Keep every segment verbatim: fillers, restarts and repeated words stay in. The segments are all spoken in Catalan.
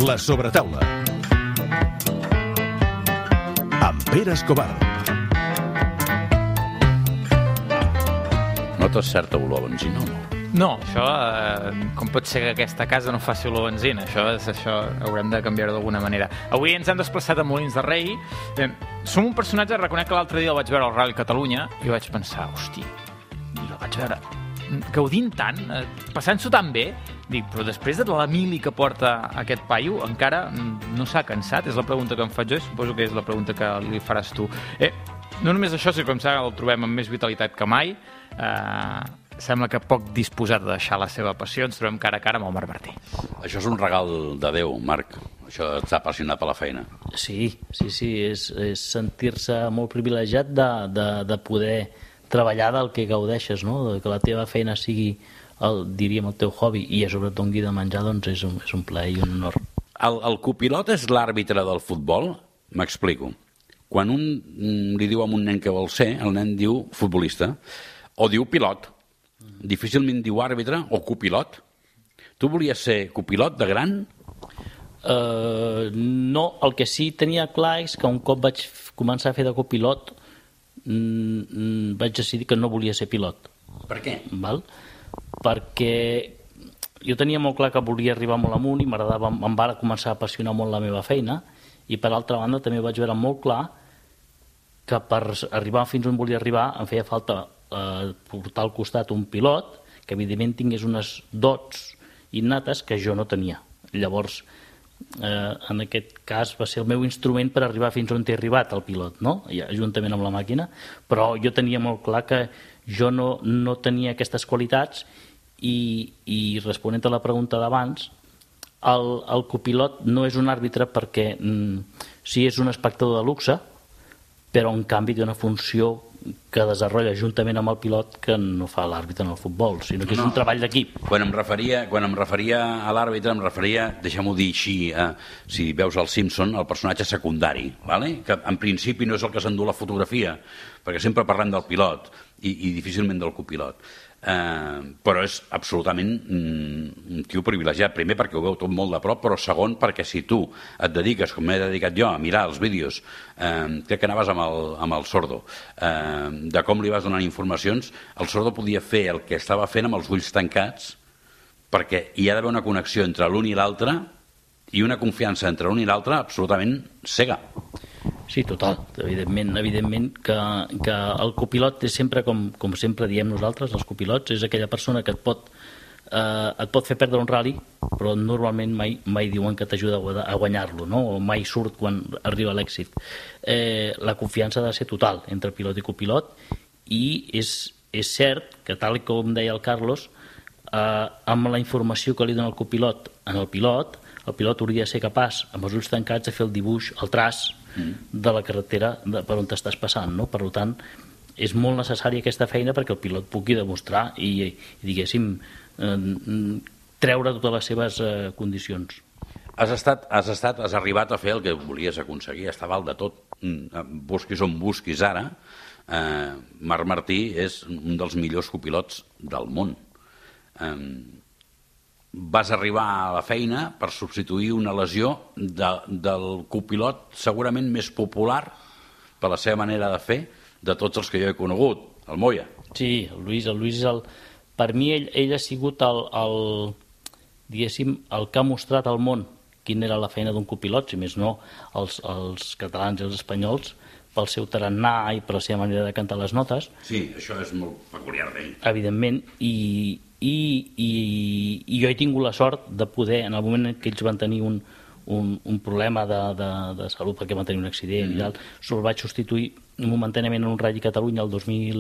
La sobretaula. Amb Pere Escobar. Notes certa olor a benzina o no? No, això, eh, com pot ser que aquesta casa no faci olor a benzina? Això, és, això haurem de canviar d'alguna manera. Avui ens hem desplaçat a Molins de Rei. Eh, som un personatge, reconec que l'altre dia el vaig veure al Rally Catalunya i vaig pensar, hosti, i el vaig veure gaudint tant, eh, passant-s'ho tan bé. Dic, però després de la mili que porta aquest paio, encara no s'ha cansat? És la pregunta que em faig jo i suposo que és la pregunta que li faràs tu. Eh, no només això, sinó que el trobem amb més vitalitat que mai. Eh, sembla que poc disposat a deixar la seva passió. Ens trobem cara a cara amb el Marc Martí. Això és un regal de Déu, Marc. Això t'ha apassionat per la feina. Sí, sí, sí, és, és sentir-se molt privilegiat de, de, de poder treballar del que gaudeixes, no? De que la teva feina sigui, el, diríem, el teu hobby i a sobre et doni de menjar, doncs és un, és un plaer i un honor. El, el copilot és l'àrbitre del futbol? M'explico. Quan un li diu a un nen que vol ser, el nen diu futbolista o diu pilot. Difícilment diu àrbitre o copilot. Tu volies ser copilot de gran? Uh, no, el que sí tenia clar és que un cop vaig començar a fer de copilot mm, vaig decidir que no volia ser pilot. Per què? Val? Perquè jo tenia molt clar que volia arribar molt amunt i m'agradava, em va començar a apassionar molt la meva feina, i per altra banda també vaig veure molt clar que per arribar fins on volia arribar em feia falta eh, portar al costat un pilot que evidentment tingués unes dots innates que jo no tenia. Llavors, eh, en aquest cas va ser el meu instrument per arribar fins on he arribat, el pilot, no? Ja, juntament amb la màquina, però jo tenia molt clar que jo no, no tenia aquestes qualitats i, i responent a la pregunta d'abans, el, el copilot no és un àrbitre perquè mm, sí és un espectador de luxe, però en canvi té una funció que desenvolupa juntament amb el pilot que no fa l'àrbitre en el futbol, sinó que és no. un treball d'equip. Quan em referia, quan em referia a l'àrbitre, em referia, deixem-ho dir així, eh, si veus el Simpson, el personatge secundari, vale? Que en principi no és el que s'endú la fotografia, perquè sempre parlem del pilot i, i difícilment del copilot. Eh, però és absolutament mm, un tio privilegiat, primer perquè ho veu tot molt de prop, però segon perquè si tu et dediques, com m'he dedicat jo, a mirar els vídeos, eh, crec que anaves amb el, amb el Sordo, eh, de com li vas donant informacions, el Sordo podia fer el que estava fent amb els ulls tancats, perquè hi ha d'haver una connexió entre l'un i l'altre i una confiança entre l'un i l'altre absolutament cega. Sí, total, evidentment, evidentment que, que el copilot és sempre, com, com sempre diem nosaltres, els copilots, és aquella persona que et pot, eh, et pot fer perdre un rally, però normalment mai, mai diuen que t'ajuda a guanyar-lo, no? O mai surt quan arriba l'èxit. Eh, la confiança ha de ser total entre pilot i copilot, i és, és cert que, tal com deia el Carlos, eh, amb la informació que li dona el copilot en el pilot, el pilot hauria de ser capaç, amb els ulls tancats, de fer el dibuix, el traç de la carretera de, per on t'estàs passant, no? Per tant, és molt necessària aquesta feina perquè el pilot pugui demostrar i, i diguéssim, eh, treure totes les seves eh, condicions. Has estat, has estat, has arribat a fer el que volies aconseguir, està val de tot. Busquis on busquis ara, eh, Marc Martí és un dels millors copilots del món. Eh, vas arribar a la feina per substituir una lesió de, del copilot segurament més popular per la seva manera de fer de tots els que jo he conegut, el Moya. Sí, el Lluís, el Lluís és el... Per mi ell, ell ha sigut el, el, diguéssim, el que ha mostrat al món quina era la feina d'un copilot, si més no els, els catalans i els espanyols, pel seu tarannà i per la seva manera de cantar les notes. Sí, això és molt peculiar d'ell. Evidentment, i, i, i, i jo he tingut la sort de poder, en el moment en què ells van tenir un, un, un problema de, de, de salut perquè van tenir un accident mm. i tal, se'l vaig substituir momentàniament en un Rally Catalunya el dos mil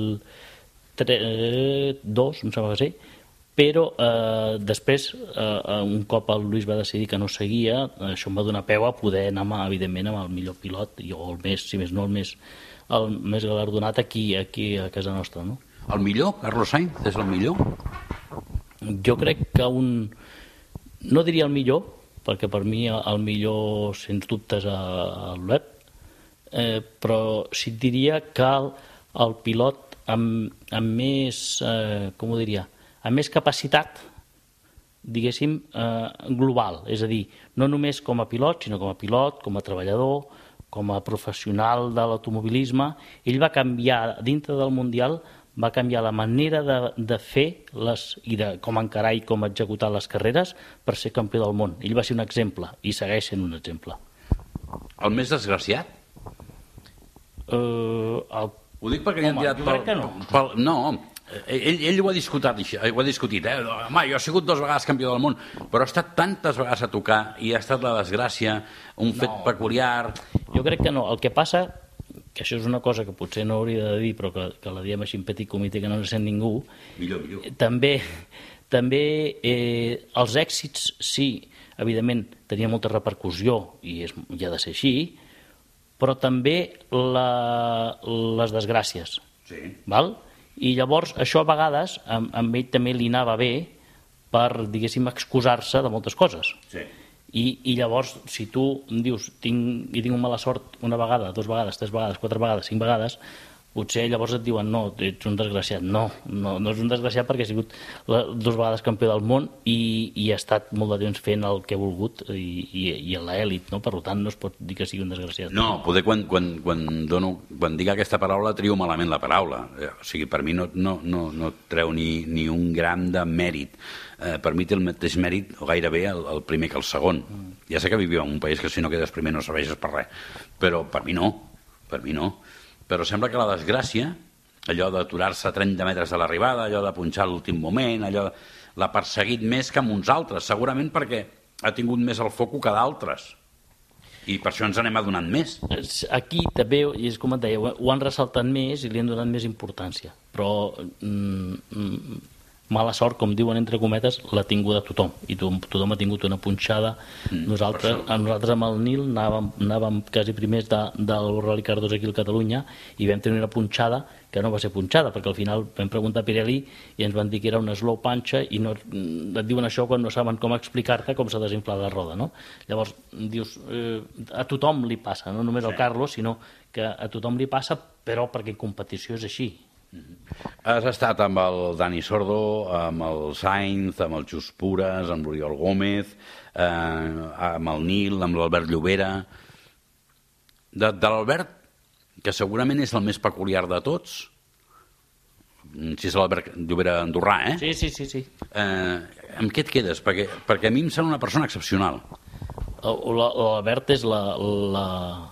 dos, em sembla que sí, però eh, després, eh, un cop el Lluís va decidir que no seguia, això em va donar peu a poder anar, amb, evidentment, amb el millor pilot, i el més, si més no, el més, el més galardonat aquí, aquí a casa nostra, no? El millor, Carlos Sainz, és el millor? Jo crec que un... No diria el millor, perquè per mi el millor, sens dubtes, és el web, eh, però sí diria que el, el pilot amb, amb més, eh, com ho diria, amb més capacitat diguéssim, eh, global, és a dir, no només com a pilot, sinó com a pilot, com a treballador, com a professional de l'automobilisme. Ell va canviar, dintre del Mundial, va canviar la manera de, de fer les, i de com encarar i com executar les carreres per ser campió del món. Ell va ser un exemple i segueix sent un exemple. El més desgraciat? Uh, el... Ho dic perquè li han tirat... Jo crec que no. Pel, no, ell, ell ho ha discutit, ho ha discutit eh? Home, jo he sigut dues vegades campió del món, però ha estat tantes vegades a tocar i ha estat la desgràcia, un fet no. peculiar... Jo crec que no. El que passa, que això és una cosa que potser no hauria de dir, però que, que la diem així en petit comitè que no en sent ningú, millor, millor. també, també eh, els èxits, sí, evidentment, tenia molta repercussió i, és, i ha de ser així, però també la, les desgràcies. Sí. Val? I llavors això a vegades a, a ell també li anava bé per, diguéssim, excusar-se de moltes coses. Sí. I, i llavors, si tu em dius tinc, i tinc mala sort una vegada, dues vegades, tres vegades, quatre vegades, cinc vegades, potser llavors et diuen no, ets un desgraciat. No, no, no és un desgraciat perquè he sigut la, dues vegades campió del món i, i he estat molt de temps fent el que he volgut i, i, i a l'èlit, no? Per tant no es pot dir que sigui un desgraciat. No, poder quan, quan, quan, dono, quan dic aquesta paraula trio malament la paraula. O sigui, per mi no, no, no, no treu ni, ni un gram de mèrit. Eh, per mi té el mateix mèrit o gairebé el, el primer que el segon. Mm. Ja sé que vivim en un país que si no quedes primer no serveixes per res, però per mi no, per mi no. Però sembla que la desgràcia, allò d'aturar-se a trenta metres de l'arribada, allò de punxar a l'últim moment, allò l'ha perseguit més que amb uns altres, segurament perquè ha tingut més el foco que d'altres. I per això ens n'hem adonat més. Aquí també, i és com et deia, ho han ressaltat més i li han donat més importància. Però mm, mala sort, com diuen entre cometes, l'ha tinguda tothom. I tothom ha tingut una punxada. Mm, nosaltres, nosaltres amb el Nil anàvem, anàvem quasi primers de, del Rally Car dos aquí a Catalunya i vam tenir una punxada que no va ser punxada, perquè al final vam preguntar a Pirelli i ens van dir que era una slow punxa i no, et diuen això quan no saben com explicar-te com s'ha desinflat la roda, no? Llavors, dius, eh, a tothom li passa, no només al Carlos, sinó que a tothom li passa, però perquè en competició és així. Has estat amb el Dani Sordo, amb el Sainz, amb el Just Pures, amb l'Oriol Gómez, eh, amb el Nil, amb l'Albert Llobera. De, de l'Albert, que segurament és el més peculiar de tots, si és l'Albert Llobera andorrà, eh? Sí, sí, sí. sí. Eh, amb què et quedes? Perquè, perquè a mi em sembla una persona excepcional. L'Albert és la... la...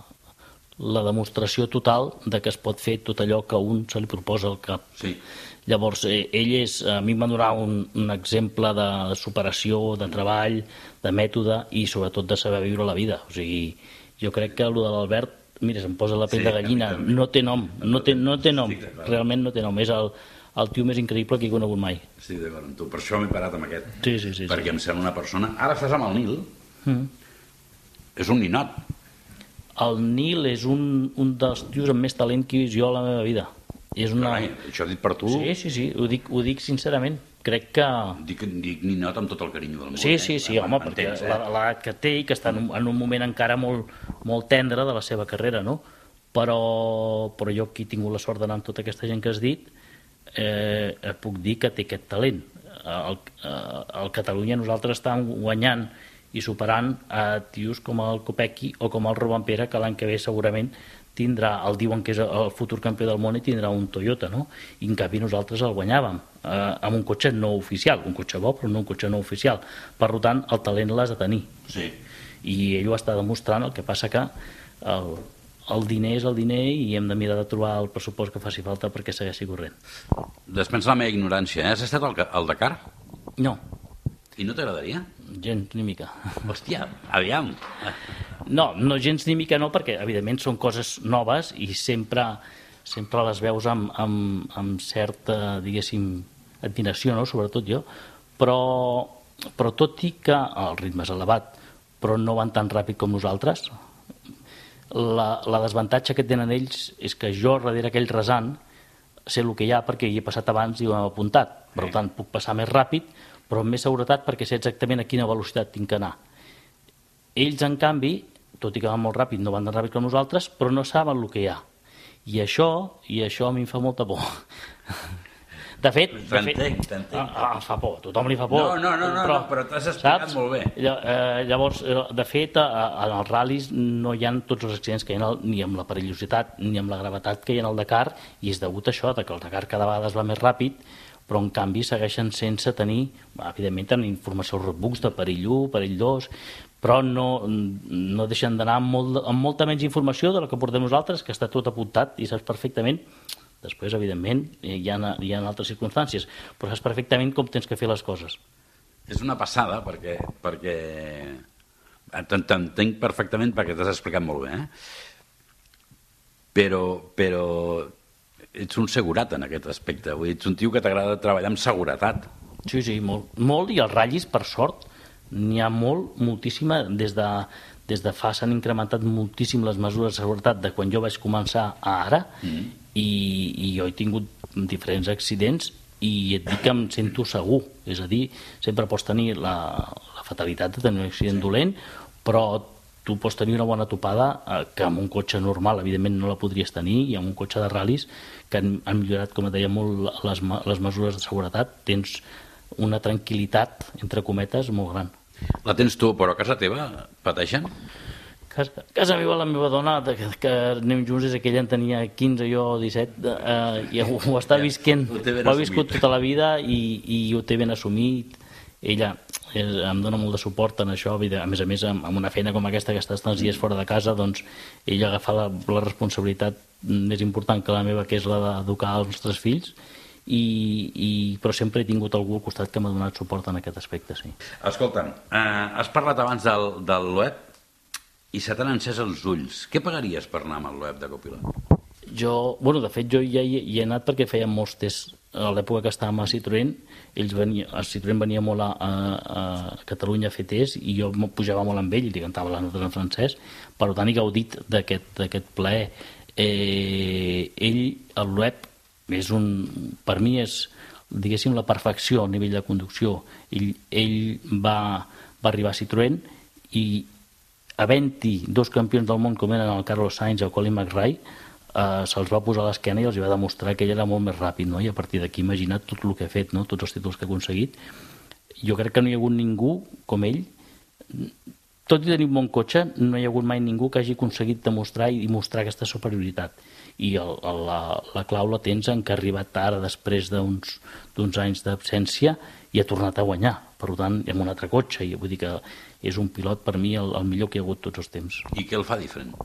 la demostració total de que es pot fer tot allò que a un se li proposa al cap. Sí. Llavors, eh, ell és, a mi em va donar un, un exemple de superació, de treball, de mètode i sobretot de saber viure la vida. O sigui, jo crec que el de l'Albert, mira, se'm posa la pell sí, de gallina, no té nom, no té, no té nom, sí, realment no té nom, és el, el tio més increïble que he conegut mai. Estic d'acord amb tu, per això m'he parat amb aquest. Sí, sí, sí. Perquè sí. em sembla una persona... Ara estàs amb el Nil, mm. és un ninot. El Nil és un, un dels tios amb més talent que he vist jo a la meva vida. És una... Carai, això dit per tu... Sí, sí, sí, ho dic, ho dic sincerament. Crec que... Dic, dic ninot amb tot el carinyo del món. Sí, sí, sí, eh? home, perquè eh? l'edat que té i que està en un, en un moment encara molt, molt tendre de la seva carrera, no? Però, però jo aquí he tingut la sort d'anar amb tota aquesta gent que has dit, eh, puc dir que té aquest talent. Al, al Catalunya nosaltres estàvem guanyant i superant a tios com el Kopecky o com el Rovanpera, que l'any que ve segurament tindrà, el diuen que és el futur campió del món i tindrà un Toyota, no? I en canvi nosaltres el guanyàvem eh, amb un cotxe no oficial, un cotxe bo però no un cotxe no oficial. Per tant, el talent l'has de tenir. Sí. I ell ho està demostrant, el que passa que el, el diner és el diner i hem de mirar de trobar el pressupost que faci falta perquè segueixi corrent. Després la meva ignorància, eh? Has estat al, al Dakar? No. I no t'agradaria? Gens ni mica. Hòstia, aviam. No, no gens ni mica no, perquè evidentment són coses noves i sempre, sempre les veus amb, amb, amb certa, diguéssim, admiració, no? Sobretot jo, però, però tot i que el ritme és elevat, però no van tan ràpid com nosaltres, la, la desavantatge que tenen ells és que jo, darrere aquell rasant, sé el que hi ha perquè hi he passat abans i ho hem apuntat. Per tant, puc passar més ràpid, però amb més seguretat perquè sé exactament a quina velocitat tinc que anar. Ells, en canvi, tot i que van molt ràpid, no van tan ràpid com nosaltres, però no saben el que hi ha. I això, i això a mi em fa molta por. De fet... T'entenc, t'entenc. Ah, fa por, tothom li fa por. No, no, no, no, però, no, però t'has explicat saps? molt bé. Llavors, de fet, en els ral·lis no hi ha tots els accidents que hi ha ni amb la perillositat ni amb la gravetat que hi ha al Dakar, i és degut a això, que el Dakar cada vegada es va més ràpid, però en canvi segueixen sense tenir, evidentment tenen informació als roadbooks de perill u, perill dos, però no, no deixen d'anar amb, molt, amb molta menys informació de la que portem nosaltres, que està tot apuntat i saps perfectament. Després, evidentment, hi ha, hi ha altres circumstàncies, però saps perfectament com tens que fer les coses. És una passada, perquè, perquè... t'entenc perfectament perquè t'has explicat molt bé, eh? Però, però ets un segurat en aquest aspecte. Vull dir, ets un tio que t'agrada treballar amb seguretat. Sí, sí, molt. Molt, i els ratllis, per sort, n'hi ha molt, moltíssima, des de, des de fa s'han incrementat moltíssim les mesures de seguretat de quan jo vaig començar a ara, mm. i, i jo he tingut diferents accidents i et dic que em sento segur, és a dir, sempre pots tenir la, la fatalitat de tenir un accident sí. dolent, però tu pots tenir una bona topada eh, que amb un cotxe normal evidentment no la podries tenir, i amb un cotxe de ral·lis que han, han millorat, com et deia, molt les, les mesures de seguretat, tens una tranquil·litat, entre cometes, molt gran. La tens tu, però a casa teva pateixen? Casa, casa meva, la meva dona, que, que anem junts des que ella en tenia quinze, jo disset, eh, i ho, ho està visquent, ho, ho ha viscut tota la vida i, i ho té ben assumit. Ella és, em dona molt de suport en això, a més a més amb, amb una feina com aquesta que estàs tants dies fora de casa, doncs ella agafa la, la responsabilitat més important que la meva, que és la d'educar els nostres fills, i, i, però sempre he tingut algú al costat que m'ha donat suport en aquest aspecte, sí. Escolta'm, eh, has parlat abans del, del web i se t'han encès els ulls. Què pagaries per anar amb el web de copilot? Jo, bueno, de fet, jo ja hi, hi he anat perquè feien molts tests. A l'època que estàvem a Citroën, ells venia, a Citroën venia molt a, a, a Catalunya a fer tests, i jo pujava molt amb ell i li cantava les notes en francès. Per tant, he gaudit d'aquest plaer. Eh, ell, el web, és un, per mi és, diguéssim, la perfecció a nivell de conducció. Ell, ell va, va arribar a Citroën i havent-hi dos campions del món com eren el Carlos Sainz i el Colin McRae, Uh, se'ls va posar a l'esquena i els va demostrar que ell era molt més ràpid, no? I a partir d'aquí imagina't tot el que ha fet, no? Tots els títols que ha aconseguit. Jo crec que no hi ha hagut ningú com ell, tot i tenir un bon cotxe, no hi ha hagut mai ningú que hagi aconseguit demostrar i mostrar aquesta superioritat. I el, el, la, la clau la tens en que ha arribat ara, després d'uns d'uns anys d'absència, i ha tornat a guanyar, per tant, amb un altre cotxe, i vull dir que és un pilot per mi el, el millor que hi ha hagut tots els temps. I què el fa diferent?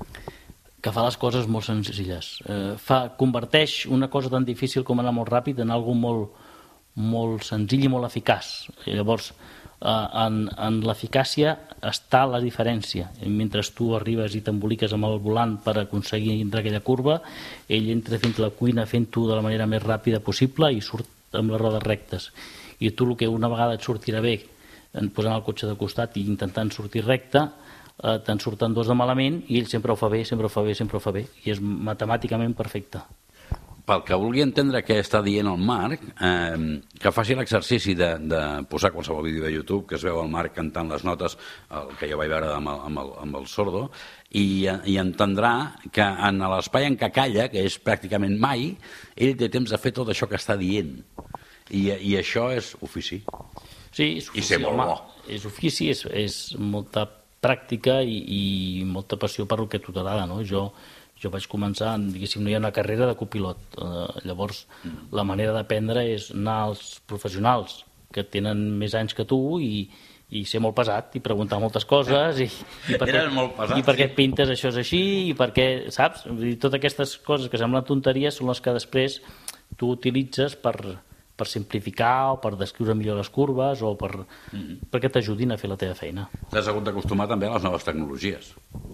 Que fa les coses molt senzilles. Eh, fa, converteix una cosa tan difícil com anar molt ràpid en algo molt, molt senzill i molt eficaç. I llavors, eh, en, en l'eficàcia està la diferència. I mentre tu arribes i t'emboliques amb el volant per aconseguir entrar aquella curva, ell entra fins a la cuina fent-ho de la manera més ràpida possible i surt amb les rodes rectes. I tu el que una vegada et sortirà bé, posant el cotxe de costat i intentant sortir recte, Eh, te'n surten dos de malament, i ell sempre ho fa bé, sempre ho fa bé, sempre ho fa bé, i és matemàticament perfecte. Pel que vulgui entendre què està dient el Marc, eh, que faci l'exercici de, de posar qualsevol vídeo de YouTube que es veu el Marc cantant les notes, el que jo vaig veure amb el, amb el, amb el sordo, i, i entendrà que en l'espai en què calla, que és pràcticament mai, ell té temps de fer tot això que està dient. I, i això és ofici. Sí, és ofici, I ser molt home, bo. És ofici, és, és molta pràctica i, i molta passió per el que a tu t'agrada, no? Jo, jo vaig començar, diguéssim, no hi ha una carrera de copilot. Uh, llavors, mm. la manera d'aprendre és anar als professionals que tenen més anys que tu i, i ser molt pesat i preguntar moltes coses i, i per, què, molt pesat, i per què sí. pintes això és així i per què, saps? I totes aquestes coses que semblen tonteries són les que després tu utilitzes per... per simplificar o per descriure millor les curves o per, mm-hmm. perquè t'ajudin a fer la teva feina. T'has hagut d'acostumar també a les noves tecnologies.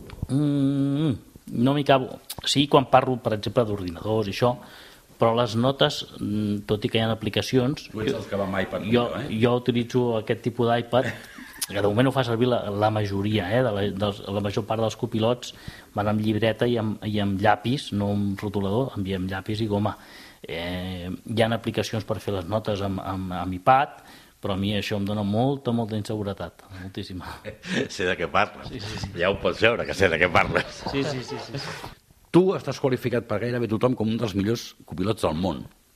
Mm, no m'hi cabo. Sí, quan parlo, per exemple, d'ordinadors i això, però les notes, tot i que hi ha aplicacions... Tu ets els que va amb iPad. Jo, eh? jo utilitzo aquest tipus d'iPad, que de moment ho fa servir la, la majoria, eh, de la, dels, la major part dels copilots van amb llibreta i amb, i amb llapis, no amb rotulador, amb, amb llapis i goma. Eh, hi ha aplicacions per fer les notes amb, amb, amb iPad, però a mi això em dona molta, molta inseguretat, moltíssima. Sé de què parles. Sí, sí, sí. Ja ho pots veure, que sé de què parles. Sí, sí, sí, sí. Tu estàs qualificat per gairebé tothom com un dels millors copilots del món.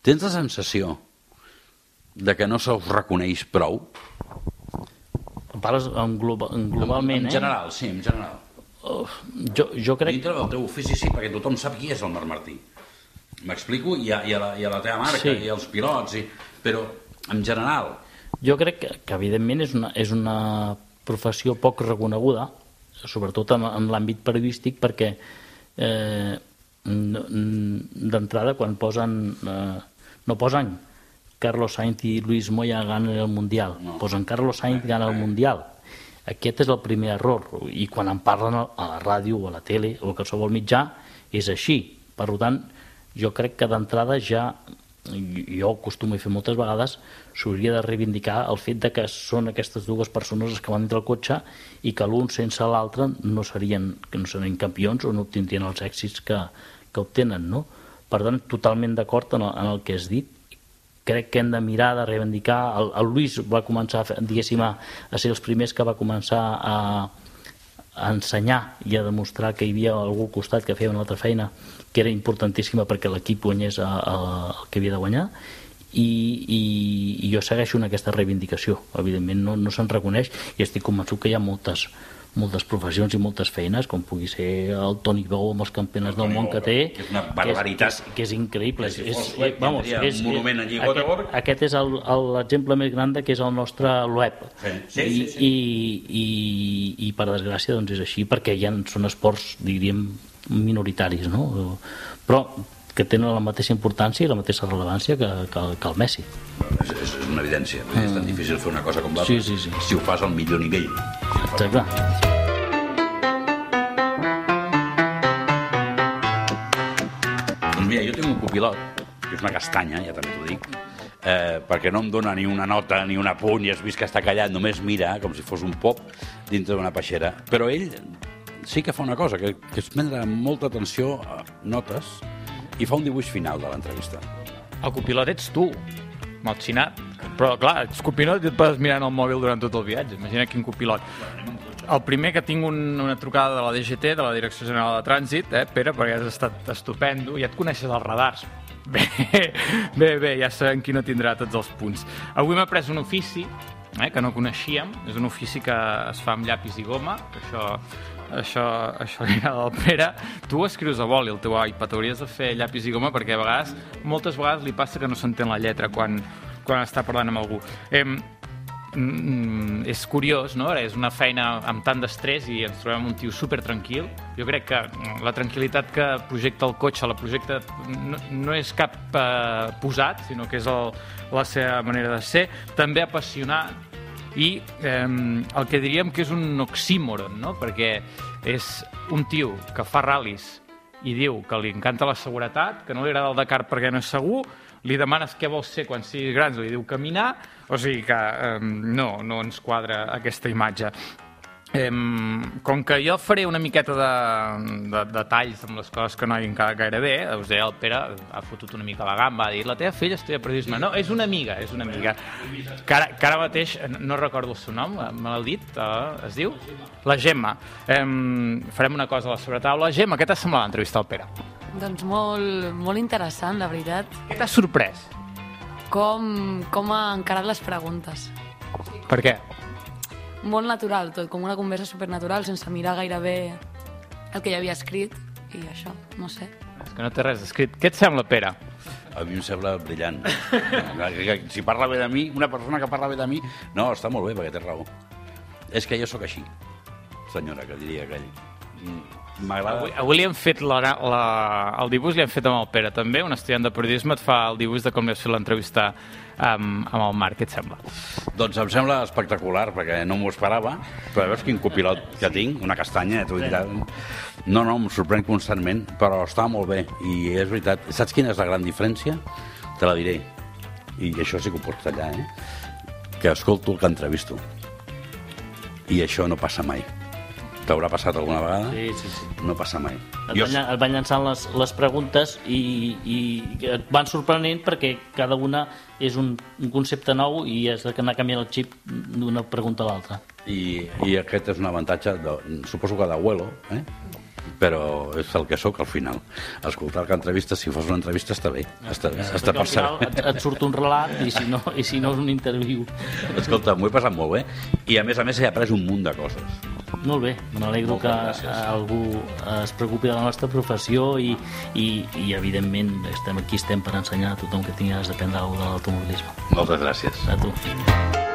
Tens la sensació de que no se us reconeix prou? Parles en globa, en globalment, en, en general, eh? sí, en general. Uh, jo, jo crec... Dintre del teu ofici sí, perquè tothom sap qui és el Marc Martí. M'explico? I a, i, a la, I a la teva marca, sí. I als pilots, i... però en general... Jo crec que, que evidentment, és una, és una professió poc reconeguda, sobretot en, en l'àmbit periodístic, perquè eh, d'entrada, quan posen... Eh, no posen Carlos Sainz i Luis Moya ganen el Mundial, no. Posen Carlos Sainz gana el Mundial. Aquest és el primer error, i quan en parlen a la ràdio o a la tele o a qualsevol mitjà és així. Per tant, jo crec que d'entrada ja, jo acostumo a fer moltes vegades, s'hauria de reivindicar el fet de que són aquestes dues persones les que van dintre el cotxe i que l'un sense l'altre no serien, no serien campions o no obtindrien els èxits que, que obtenen, no? Per tant, totalment d'acord en, en el que has dit. Crec que hem de mirar, de reivindicar. El, el Luis va començar, diguéssim, a, a ser els primers que va començar a, a ensenyar i a demostrar que hi havia algú al costat que feia una altra feina que era importantíssima perquè l'equip guanyés a, a, el que havia de guanyar. I, i, i jo segueixo en aquesta reivindicació. Evidentment no, no se'n reconeix i estic convençut que hi ha moltes moltes professions i moltes feines, com pugui ser el Toni Bou amb els campionats del món que té, que és una barbaritat, que és, que és increïble. Si és, fos web, vamos, és, un monument allí a Göteborg. Aquest, aquest és l'exemple més gran que és el nostre web. Sí, sí, I, sí, sí. I, i, i per desgràcia doncs és així, perquè ja són esports, diríem, minoritaris, no? Però que tenen la mateixa importància i la mateixa rellevància que, que, que el Messi. És, és una evidència, mm. és tan difícil fer una cosa com l'altra, sí, sí, sí. si ho fas al millor nivell. Exacte. Doncs mira, jo tinc un copilot, que és una castanya, ja també t'ho dic, eh, perquè no em dona ni una nota ni un apunt i has vist que està callat, només mira com si fos un pop dintre d'una peixera. Però ell sí que fa una cosa, que, que és prendre molta atenció a notes i fa un dibuix final de l'entrevista. El copilot ets tu, malxinat. Però, clar, ets copilot i et podes mirar en el mòbil durant tot el viatge. Imagina quin copilot. El primer que tinc un, una trucada de la D G T, de la Direcció General de Trànsit, eh, Pere, perquè has estat estupendo, ja et coneixes els radars. Bé, bé, bé, ja sabem qui no tindrà tots els punts. Avui m'ha pres un ofici, eh, que no coneixíem, és un ofici que es fa amb llapis i goma, que això... Això, això li agrada al Pere. Tu escrius a boli, el teu iPad, hauries de fer llapis i goma perquè a vegades, moltes vegades li passa que no s'entén la lletra quan, quan està parlant amb algú. Eh, mm, és curiós, no? És una feina amb tant d'estrès i ens trobem un tio super tranquil. Jo crec que la tranquil·litat que projecta el cotxe, la projecta no, no és cap eh, posat, sinó que és el, la seva manera de ser. També apassionat. I eh, el que diríem que és un oxímoron, no? Perquè és un tio que fa ral·lis i diu que li encanta la seguretat, que no li agrada el Dakar perquè no és segur, li demanes què vols ser quan siguis grans, li diu caminar, o sigui que eh, no, no ens quadra aquesta imatge. Eh, com que jo faré una miqueta de, de, de talls amb les coses que no hagin quedat gaire bé, us deia, el Pere ha fotut una mica la gamba, ha dit, la teva filla estudia periodisme. No, és una amiga, és una amiga. Que ara, que ara mateix, no recordo el seu nom, me l'ha dit, eh, es diu? La Gemma. Eh, farem una cosa a la sobretaula. Gemma, què t'ha semblat l'entrevista al Pere? Doncs molt, molt interessant, la veritat. Què t'ha sorprès? Com, com ha encarat les preguntes. Per què? Molt natural tot, com una conversa supernatural, sense mirar gairebé el que ja havia escrit, i això, no sé. És que no té res escrit. Què et sembla, Pere? A mi em sembla brillant. Si parla bé de mi, una persona que parla bé de mi, no, està molt bé, perquè té raó. És que jo sóc així, senyora, que diria aquell. M'agrada... Avui, avui li hem fet la, la, el dibuix, li hem fet amb el Pere, també. Un estudiant de periodisme et fa el dibuix de com li has fet l'entrevista amb, amb el Marc. Què et sembla? Doncs em sembla espectacular, perquè no m'ho esperava, però veus quin copilot que tinc, una castanya, t'ho dirà. No, no, em sorprèn constantment, però està molt bé, i és veritat. Saps quina és la gran diferència? Te la diré, i això sí que ho pots tallar, eh? Que escolto el que entrevisto. I això no passa mai. T'haurà passat alguna vegada? Sí, sí, sí. No passa mai. Et van, et van llançant les, les preguntes i, i et van sorprenent perquè cada una és un, un concepte nou i has d'anar canviant el xip d'una pregunta a l'altra. I, I aquest és un avantatge, de, suposo que d'abuelo, eh? però és el que sóc al final. Escoltar que entrevistes, si fos una entrevista està bé, està, està per al final et, et surt un relat i si, no, i si no és un interviu. Escolta, m'ho he passat molt bé i a més a més he après un munt de coses. Molt bé, m'alegro que algú es preocupi de la nostra professió i, i, i evidentment estem aquí estem per ensenyar a tothom que tingués d'aprendre alguna cosa de l'automobilisme. Moltes gràcies. A tu.